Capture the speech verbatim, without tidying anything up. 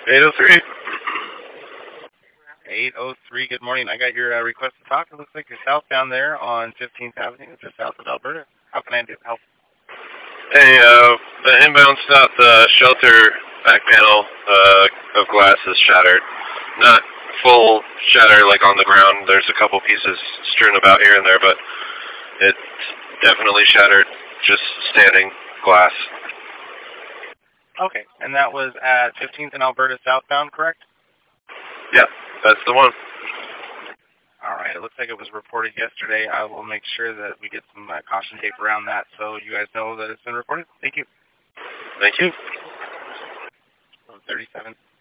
eight oh three. eight oh three, good morning. I got your uh, request to talk. It looks like you're southbound there on fifteenth Avenue, just south of Alberta. How can I do help? Hey, uh, the inbound stop, the shelter back panel uh, of glass is shattered. Not full shatter like on the ground. There's a couple pieces strewn about here and there, but it's definitely shattered, just standing glass. Okay, and that was at fifteenth and Alberta southbound, correct? Yeah, that's the one. All right, it looks like it was reported yesterday. I will make sure that we get some uh, caution tape around that so you guys know that it's been reported. Thank you. Thank you. thirty-seven.